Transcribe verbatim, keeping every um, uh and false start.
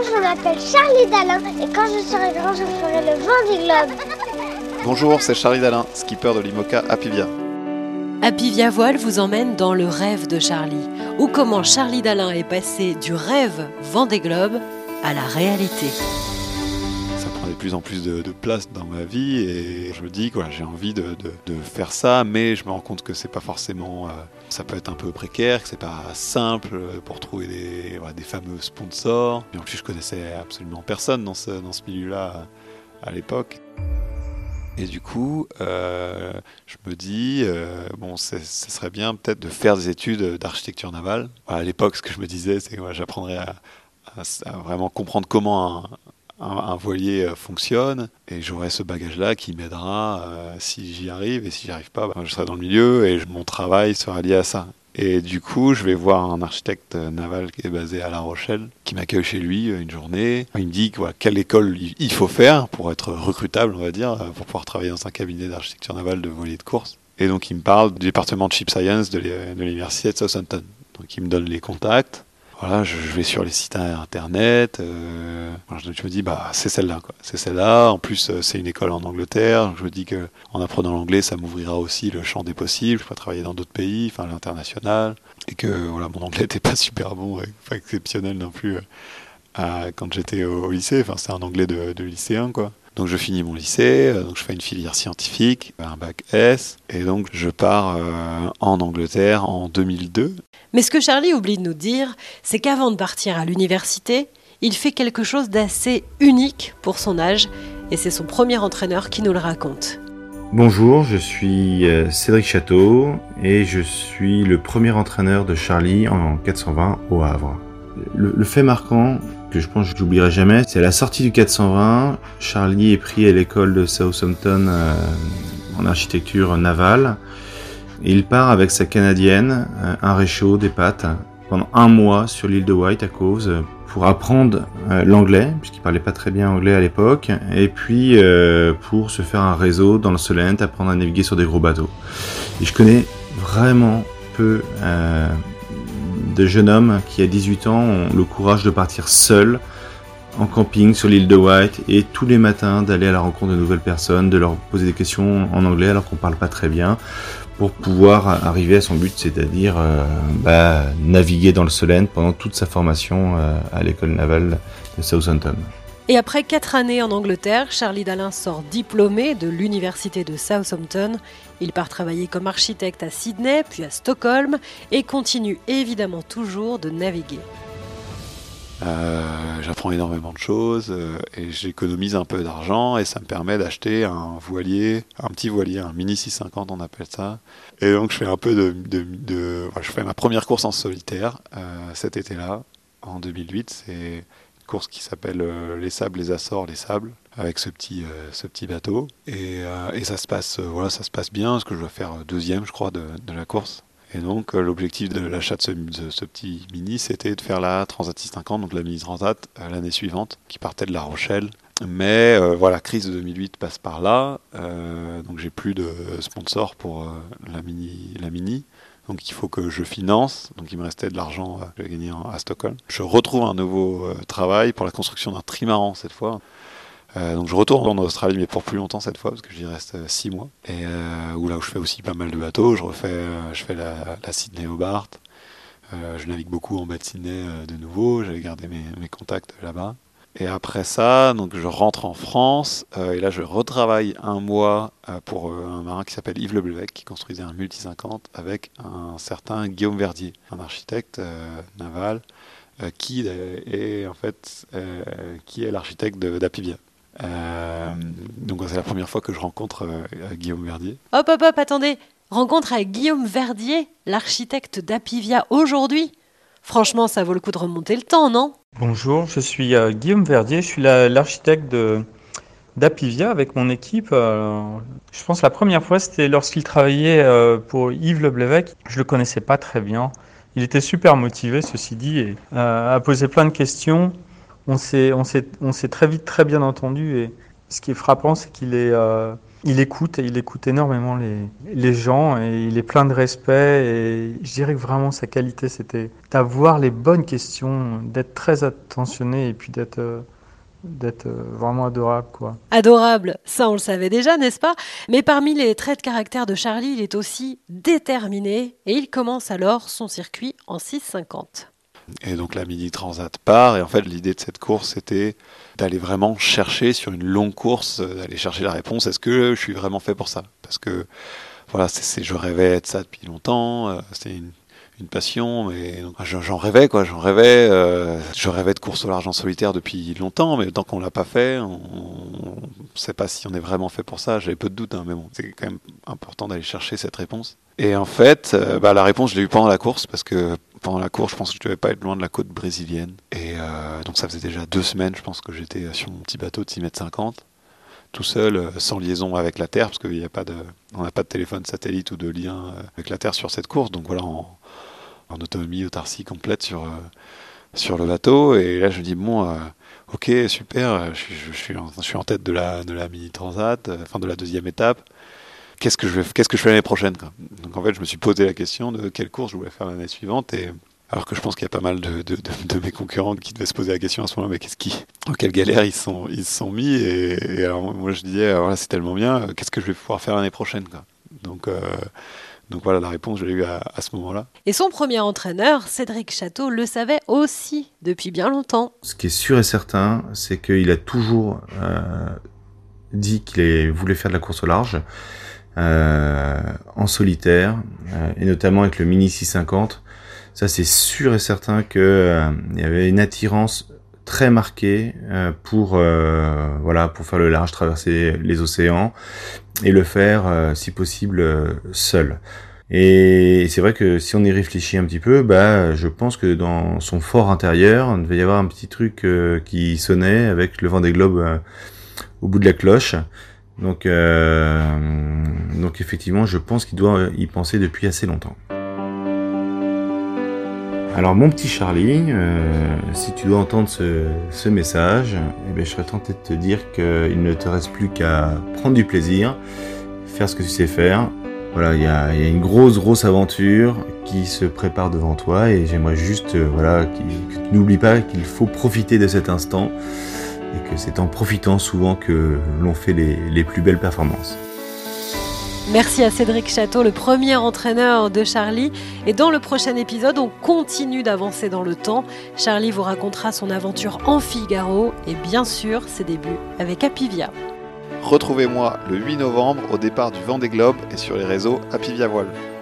je m'appelle Charlie Dalin et quand je serai grand, je ferai le Vendée Globe. Bonjour, c'est Charlie Dalin, skipper de l'IMOCA Apivia. Apivia Voile vous emmène dans le rêve de Charlie, ou comment Charlie Dalin est passé du rêve Vendée Globe à la réalité. Ça prend de plus en plus de, de place dans ma vie et je me dis quoi, j'ai envie de, de, de faire ça, mais je me rends compte que c'est pas forcément, euh, ça peut être un peu précaire, que c'est pas simple pour trouver des, voilà, des fameux sponsors. Et en plus, je connaissais absolument personne dans ce, dans ce milieu-là à, à l'époque. Et du coup, euh, je me dis, euh, bon, ce serait bien peut-être de faire des études d'architecture navale. Voilà, à l'époque, ce que je me disais, c'est que voilà, j'apprendrais à, à, à vraiment comprendre comment un, un, un voilier fonctionne, et j'aurai ce bagage-là qui m'aidera euh, si j'y arrive, et si j'y arrive pas, bah, je serai dans le milieu et mon travail sera lié à ça. Et du coup, je vais voir un architecte naval qui est basé à La Rochelle, qui m'accueille chez lui une journée. Il me dit voilà, quelle école il faut faire pour être recrutable, on va dire, pour pouvoir travailler dans un cabinet d'architecture navale de voilier de course. Et donc, il me parle du département de Ship Science de l'université de Southampton. Donc, il me donne les contacts. Voilà, je, je vais sur les sites internet. Euh, je, je me dis, bah, c'est celle-là, quoi. C'est celle-là. En plus, c'est une école en Angleterre. Donc je me dis que en apprenant l'anglais, ça m'ouvrira aussi le champ des possibles. Je pourrais travailler dans d'autres pays, enfin l'international. Et que voilà, mon anglais n'était pas super bon, et pas exceptionnel non plus euh, quand j'étais au, au lycée. Enfin, c'est un anglais de, de lycéen, quoi. Donc je finis mon lycée, donc je fais une filière scientifique, un bac S, et donc je pars euh, en Angleterre en deux mille deux. Mais ce que Charlie oublie de nous dire, c'est qu'avant de partir à l'université, il fait quelque chose d'assez unique pour son âge, et c'est son premier entraîneur qui nous le raconte. Bonjour, je suis Cédric Château, et je suis le premier entraîneur de Charlie en quatre cent vingt au Havre. Le, le fait marquant que je pense que je n'oublierai jamais, c'est à la sortie du quatre cent vingt, Charlie est pris à l'école de Southampton euh, en architecture navale. Et il part avec sa canadienne, un réchaud, des pâtes, pendant un mois sur l'île de Wight à Cowes pour apprendre euh, l'anglais, puisqu'il parlait pas très bien anglais à l'époque, et puis euh, pour se faire un réseau dans le Solent, apprendre à naviguer sur des gros bateaux. Et je connais vraiment peu euh, de jeunes hommes qui à dix-huit ans ont le courage de partir seuls en camping sur l'île de Wight et tous les matins d'aller à la rencontre de nouvelles personnes, de leur poser des questions en anglais alors qu'on parle pas très bien, pour pouvoir arriver à son but, c'est-à-dire euh, bah, naviguer dans le Solent pendant toute sa formation euh, à l'école navale de Southampton. Et après quatre années en Angleterre, Charlie Dalin sort diplômé de l'université de Southampton. Il part travailler comme architecte à Sydney, puis à Stockholm, et continue évidemment toujours de naviguer. Euh, j'apprends énormément de choses euh, et j'économise un peu d'argent et ça me permet d'acheter un voilier, un petit voilier, un mini six cent cinquante on appelle ça. Et donc je fais un peu de, de, de voilà, je fais ma première course en solitaire euh, cet été-là, en deux mille huit. C'est une course qui s'appelle euh, Les Sables, les Açores, les Sables, avec ce petit, euh, ce petit bateau. Et, euh, et ça se passe, euh, voilà, ça se passe bien parce que je dois faire deuxième, je crois, de, de la course. Et donc, euh, l'objectif de l'achat de ce, de ce petit mini, c'était de faire la Transat six cent cinquante, donc la mini Transat, euh, l'année suivante, qui partait de La Rochelle. Mais euh, voilà, crise de deux mille huit passe par là, euh, donc j'ai plus de sponsors pour euh, la, mini, la mini. Donc il faut que je finance, donc il me restait de l'argent euh, que j'ai gagné en, à Stockholm. Je retrouve un nouveau euh, travail pour la construction d'un trimaran cette fois. Euh, donc je retourne en Australie, mais pour plus longtemps cette fois, parce que j'y reste euh, six mois. Et euh, où là où je fais aussi pas mal de bateaux, je refais, euh, je fais la, la Sydney Hobart. Euh, je navigue beaucoup en baie de Sydney euh, de nouveau. J'avais gardé mes, mes contacts là-bas. Et après ça, donc je rentre en France euh, et là je retravaille un mois euh, pour euh, un marin qui s'appelle Yves Leblevec, qui construisait un multi cinquante avec un certain Guillaume Verdier, un architecte euh, naval euh, qui est en fait euh, qui est l'architecte d'Apivia. Euh, donc c'est la première fois que je rencontre euh, Guillaume Verdier. Hop, hop, hop, attendez. Rencontre avec Guillaume Verdier, l'architecte d'Apivia aujourd'hui. Franchement, ça vaut le coup de remonter le temps, non ? Bonjour, je suis euh, Guillaume Verdier, je suis la, l'architecte de, d'Apivia avec mon équipe. Euh, je pense que la première fois, c'était lorsqu'il travaillait euh, pour Yves Leblevec. Je le connaissais pas très bien. Il était super motivé, ceci dit, et euh, a posé plein de questions. On s'est, on s'est, on s'est très vite très bien entendu et Ce qui est frappant, c'est qu'il est, euh, il écoute, et il écoute énormément les, les gens et il est plein de respect. Et je dirais que vraiment sa qualité, c'était d'avoir les bonnes questions, d'être très attentionné et puis d'être, euh, d'être vraiment adorable, quoi. Adorable, ça on le savait déjà, n'est-ce pas ? Mais parmi les traits de caractère de Charlie, il est aussi déterminé et il commence alors son circuit en six cinquante. Et donc la Mini Transat part, et en fait l'idée de cette course c'était d'aller vraiment chercher sur une longue course, d'aller chercher la réponse, est-ce que je suis vraiment fait pour ça ? Parce que voilà, c'est, c'est, je rêvais de ça depuis longtemps, euh, c'était une, une passion, mais donc, j'en rêvais quoi, j'en rêvais, euh, je rêvais de course au large en solitaire depuis longtemps, mais tant qu'on l'a pas fait, on ne sait pas si on est vraiment fait pour ça, j'avais peu de doutes, hein, mais bon, c'est quand même important d'aller chercher cette réponse. Et en fait, euh, bah, la réponse je l'ai eue pendant la course, parce que pendant la course, je pense que je devais pas être loin de la côte brésilienne. Et euh, donc ça faisait déjà deux semaines, je pense que j'étais sur mon petit bateau de six mètres cinquante, tout seul, euh, sans liaison avec la Terre, parce qu'on n'a pas de, on n'a pas de téléphone satellite ou de lien euh, avec la Terre sur cette course. Donc voilà, en, en autonomie, autarcie complète sur, euh, sur le bateau. Et là, je me dis, bon, euh, ok, super, je, je, je, suis en, je suis en tête de la, de la Mini Transat, euh, enfin de la deuxième étape. Qu'est-ce que je vais, qu'est-ce que je fais l'année prochaine, quoi. Donc en fait, je me suis posé la question de quelle course je voulais faire l'année suivante, et alors que je pense qu'il y a pas mal de, de, de, de mes concurrents qui devaient se poser la question à ce moment-là, mais qu'est-ce qui, dans quelle galère ils sont, ils se sont mis, et, et alors moi je disais, alors là c'est tellement bien, qu'est-ce que je vais pouvoir faire l'année prochaine, quoi. Donc euh, donc voilà, la réponse je l'ai eue à, à ce moment-là. Et son premier entraîneur, Cédric Chateau, le savait aussi depuis bien longtemps. Ce qui est sûr et certain, c'est qu'il a toujours euh, dit qu'il voulait faire de la course au large. Euh, en solitaire, euh, et notamment avec le Mini six cinquante. Ça, c'est sûr et certain qu'il euh, y avait une attirance très marquée euh, pour euh, voilà, pour faire le large, traverser les océans et le faire, euh, si possible, euh, seul. Et c'est vrai que si on y réfléchit un petit peu, bah, je pense que dans son fort intérieur, il devait y avoir un petit truc euh, qui sonnait avec le Vendée Globe euh, au bout de la cloche. Donc, euh, donc effectivement, je pense qu'il doit y penser depuis assez longtemps. Alors mon petit Charlie, euh, si tu dois entendre ce, ce message, eh bien, je serais tenté de te dire qu'il ne te reste plus qu'à prendre du plaisir, faire ce que tu sais faire. Voilà, il y a, y a une grosse, grosse aventure qui se prépare devant toi, et j'aimerais juste euh, voilà, que tu n'oublies pas qu'il faut profiter de cet instant, et que c'est en profitant souvent que l'on fait les, les plus belles performances. Merci à Cédric Chateau, le premier entraîneur de Charlie. Et dans le prochain épisode, on continue d'avancer dans le temps. Charlie vous racontera son aventure en Figaro et bien sûr ses débuts avec Apivia. Retrouvez-moi le huit novembre au départ du Vendée Globe et sur les réseaux Apivia Voile.